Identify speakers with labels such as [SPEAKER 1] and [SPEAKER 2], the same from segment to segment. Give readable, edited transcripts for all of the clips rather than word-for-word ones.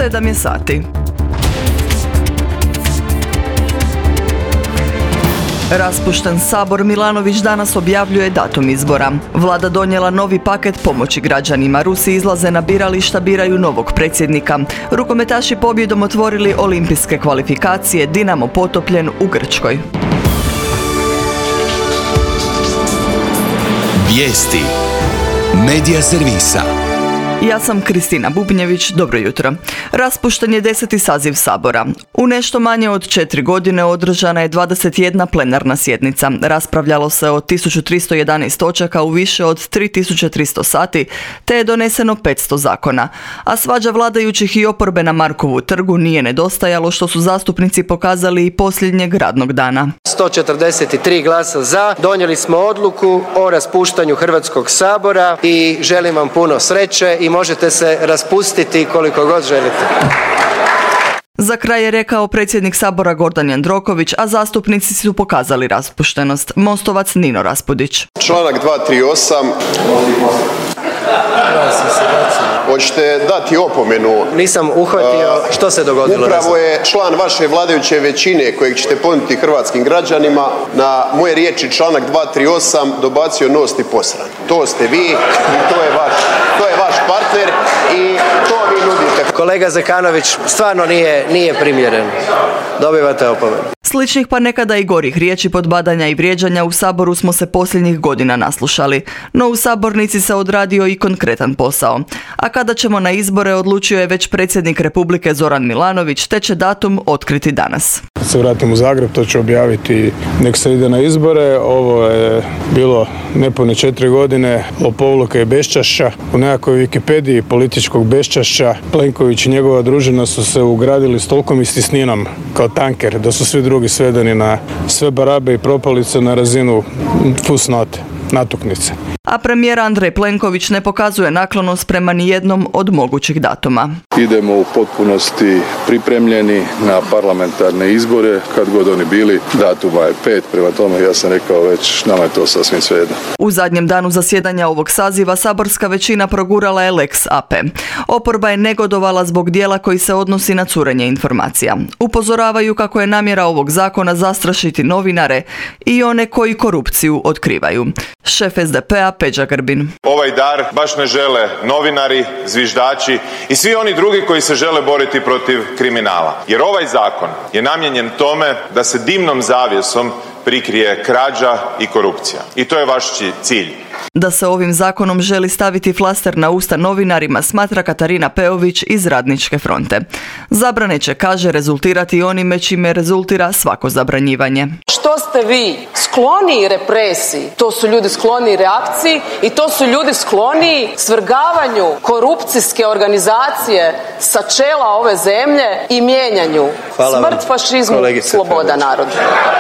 [SPEAKER 1] 7 je sati. Raspušten Sabor, Milanović danas objavljuje datum izbora. Vlada donijela novi paket pomoći građanima. Rusi izlaze na birališta, biraju novog predsjednika. Rukometaši pobjedom otvorili olimpijske kvalifikacije, Dinamo potopljen u Grčkoj.
[SPEAKER 2] Vijesti Medija servisa.
[SPEAKER 1] Ja sam Kristina Bubnjević, dobro jutro. Raspušten je 10. saziv Sabora. U nešto manje od 4 godine održana je 21 plenarna sjednica. Raspravljalo se o 1311 točaka u više od 3300 sati, te je doneseno 500 zakona. A svađa vladajućih i oporbe na Markovu trgu nije nedostajalo, što su zastupnici pokazali i posljednjeg radnog dana.
[SPEAKER 3] 143 glasa za, donijeli smo odluku o raspuštanju Hrvatskog sabora i želim vam puno sreće i možete se raspustiti koliko god želite.
[SPEAKER 1] Za kraj je rekao predsjednik Sabora Gordan Jandroković, a zastupnici su pokazali raspuštenost. Mostovac Nino Raspudić.
[SPEAKER 4] Članak 238. Hoćete dati opomenu?
[SPEAKER 3] Nisam uhvatio što se dogodilo.
[SPEAKER 4] Upravo je član vaše vladajuće većine kojeg ćete ponuditi hrvatskim građanima na moje riječi članak 238 dobacio nost i posran. To ste vi i to je vaš partner i to vi nudite.
[SPEAKER 3] Kolega Zekanović, stvarno nije primjeren. Dobivate opomenu.
[SPEAKER 1] Sličnih pa nekada i gorih riječi, podbadanja i vrijeđanja u Saboru smo se posljednjih godina naslušali. No u sabornici se odradio i konkretan posao. A kada ćemo na izbore, odlučio je već predsjednik Republike Zoran Milanović, te će datum otkriti danas.
[SPEAKER 5] Kad se vratim u Zagreb, to ću objaviti nek se ide na izbore. Ovo je bilo nepune 4 godine lopovluka i beščašća. U nekakvoj Wikipediji političkog beščašća Plenković i njegova družina su se ugradili s tolkom istisninom kao tanker, da su svi drugi svedeni na sve barabe i propalice na razinu fusnote, natuknice.
[SPEAKER 1] A premijer Andrej Plenković ne pokazuje naklonost prema nijednom od mogućih datuma.
[SPEAKER 6] Idemo u potpunosti pripremljeni na parlamentarne izbore, kad god oni bili, datuma je 5, prema tome ja sam rekao već, nama je to sasvim svejedno.
[SPEAKER 1] U zadnjem danu zasjedanja ovog saziva saborska većina progurala je Lex AP. Oporba je negodovala zbog dijela koji se odnosi na curenje informacija. Upozoravaju kako je namjera ovog zakona zastrašiti novinare i one koji korupciju otkrivaju. Šef SDP-a Peđa Grbin.
[SPEAKER 7] Ovaj dar baš ne žele novinari, zviždači i svi oni drugi koji se žele boriti protiv kriminala. Jer ovaj zakon je namijenjen tome da se dimnom zavjesom prikrije krađa i korupcija. I to je vaš cilj.
[SPEAKER 1] Da se ovim zakonom želi staviti flaster na usta novinarima, smatra Katarina Peović iz Radničke fronte. Zabrane će, kaže, rezultirati onime čime rezultira svako zabranjivanje.
[SPEAKER 8] Što ste vi skloniji represiji, to su ljudi skloniji reakciji i to su ljudi skloniji svrgavanju korupcijske organizacije sa čela ove zemlje i mijenjanju. Smrt fašizmu, sloboda narodu.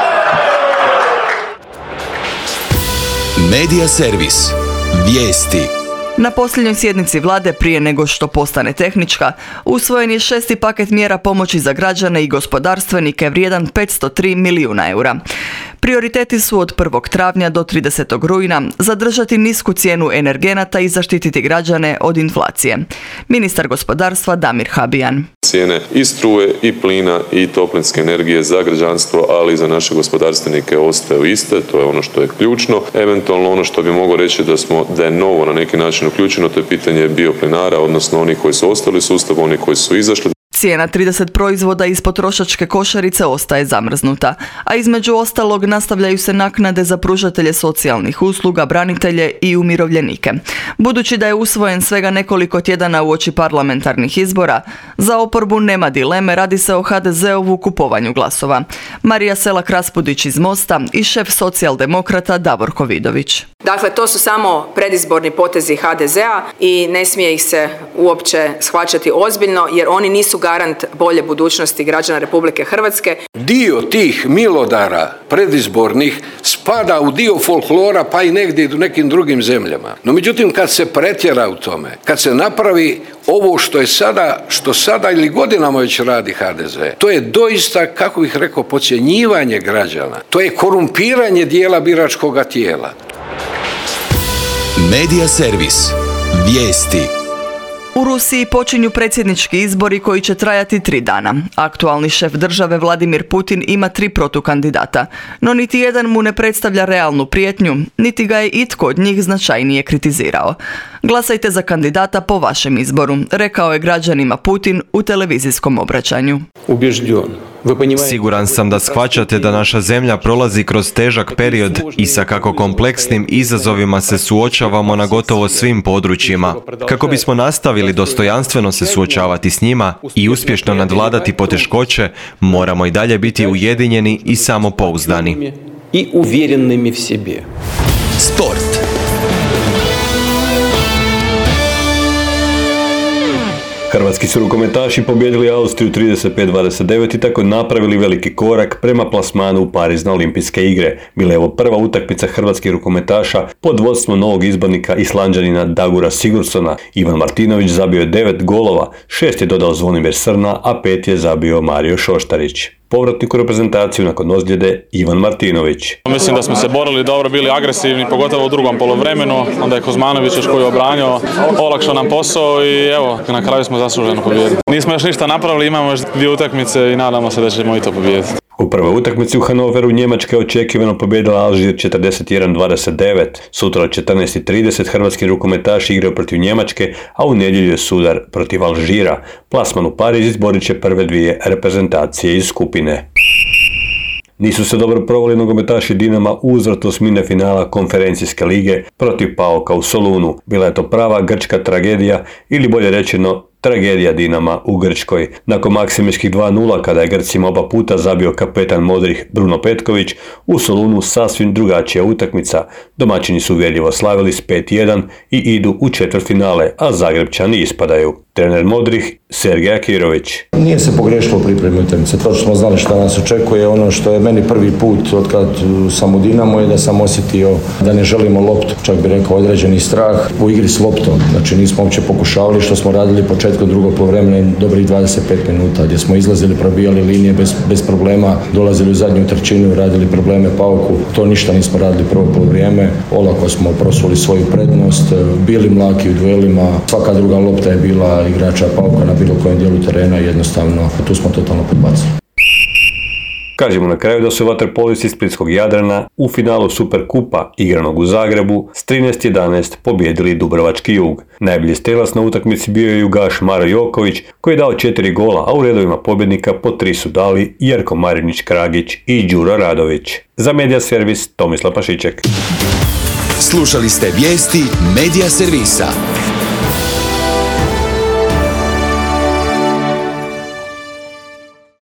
[SPEAKER 2] Medija servis. Vijesti.
[SPEAKER 1] Na posljednjoj sjednici vlade, prije nego što postane tehnička, usvojen je 6. paket mjera pomoći za građane i gospodarstvenike vrijedan 503 milijuna eura. Prioriteti su od 1. travnja do 30. rujna zadržati nisku cijenu energenata i zaštititi građane od inflacije. Ministar gospodarstva Damir Habijan.
[SPEAKER 9] Cijene i struje i plina i toplinske energije za građanstvo, ali i za naše gospodarstvenike ostaju iste, to je ono što je ključno. Eventualno ono što bi mogao reći da je novo na neki način uključeno, to je pitanje bioplinara, odnosno oni koji su ostali u sustavu, oni koji su izašli.
[SPEAKER 1] Cijena 30 proizvoda iz potrošačke košarice ostaje zamrznuta, a između ostalog nastavljaju se naknade za pružatelje socijalnih usluga, branitelje i umirovljenike. Budući da je usvojen svega nekoliko tjedana uoči parlamentarnih izbora, za oporbu nema dileme, radi se o HDZ-ovu kupovanju glasova. Marija Selak-Raspudić iz Mosta i šef socijaldemokrata Davorko Vidović.
[SPEAKER 10] Dakle, to su samo predizborni potezi HDZ-a i ne smije ih se uopće shvaćati ozbiljno, jer oni nisu garant bolje budućnosti građana Republike Hrvatske.
[SPEAKER 11] Dio tih milodara predizbornih spada u dio folklora, pa i negdje u nekim drugim zemljama. No međutim, kad se pretjera u tome, kad se napravi ovo što sada ili godinama već radi HDZ, to je doista, kako bih rekao, podcjenjivanje građana. To je korumpiranje dijela biračkoga tijela.
[SPEAKER 2] Medija servis. Vijesti.
[SPEAKER 1] U Rusiji počinju predsjednički izbori koji će trajati 3 dana. Aktualni šef države Vladimir Putin ima 3 protukandidata, no niti jedan mu ne predstavlja realnu prijetnju, niti ga je itko od njih značajnije kritizirao. Glasajte za kandidata po vašem izboru, rekao je građanima Putin u televizijskom obraćanju.
[SPEAKER 12] Siguran sam da shvaćate da naša zemlja prolazi kroz težak period i sa kako kompleksnim izazovima se suočavamo na gotovo svim područjima. Kako bismo nastavili dostojanstveno se suočavati s njima i uspješno nadvladati poteškoće, moramo i dalje biti ujedinjeni i samopouzdani.
[SPEAKER 2] Sport.
[SPEAKER 13] Hrvatski su rukometaši pobijedili Austriju 35-29 i tako napravili veliki korak prema plasmanu u Pariz na olimpijske igre. Bila je ovo prva utakmica hrvatskih rukometaša pod vodstvom novog izbornika Islanđanina Dagura Sigurdsona. Ivan Martinović zabio je 9 golova, 6 je dodao Zvonimir Srna, a 5 je zabio Mario Šoštarić. Povratnik u reprezentaciju nakon ozljede Ivan Martinović.
[SPEAKER 14] Mislim da smo se borili dobro, bili agresivni, pogotovo u drugom poluvremenu. Onda je Kozmanović još koji je obranio, olakšao nam posao i evo, na kraju smo zasluženo pobijedili. Nismo još ništa napravili, imamo još 2 utakmice i nadamo se da ćemo i to pobijediti.
[SPEAKER 13] U prvoj utakmici u Hanoveru Njemačka je očekivano pobijedila Alžir 41-29. Sutra od 14:30 hrvatski rukometaši igraju protiv Njemačke, a u nedjelju je sudar protiv Alžira. Plasman u Pariz izborit će prve 2 reprezentacije iz skupine. Nisu se dobro proveli nogometaši Dinama u uzvrat osmine finala konferencijske lige protiv PAOK-a u Solunu. Bila je to prava grčka tragedija ili bolje rečeno tragedija Dinama u Grčkoj. Nakon maksimičkih 2:0 kada je Grcima oba puta zabio kapetan modrih Bruno Petković, u Solunu sasvim drugačija utakmica. Domaćini su uvjerljivo slavili s 5:1 i idu u četvrtfinale, a Zagrebčani ispadaju. Trener modrih Sergej Akirović.
[SPEAKER 15] Nije se pogrešilo u pripremi utakmice, točno smo znali što nas očekuje. Ono što je meni prvi put od kad sam u Dinamo je da sam osjetio da ne želimo loptu, čak bi rekao određeni strah u igri s loptom. Znači nismo uopće pokušavali što smo radili početkom drugog poluvremena dobrih 25 minuta gdje smo izlazili, probijali linije bez problema, dolazili u zadnju trećinu, radili probleme PAOK-u. To ništa nismo radili prvo poluvrijeme. Olako smo prosuli svoju prednost, bili mlaki u duelima, svaka druga lopta je bila igrača PAOK-a na bilo kojem dijelu terena i jednostavno tu smo totalno podbacili.
[SPEAKER 13] Kažemo na kraju da su vaterpolisti splitskog Jadrana u finalu Superkupa igranog u Zagrebu s 13:11 pobijedili Dubrovački Jug. Najbolji strelac na utakmici bio je jugaš Maro Joković koji je dao 4 gola, a u redovima pobjednika po 3 su dali Jerko Marinić-Kragić i Đuro Radović. Za Medija servis Tomislav Pašiček.
[SPEAKER 2] Slušali ste vijesti Medija servisa.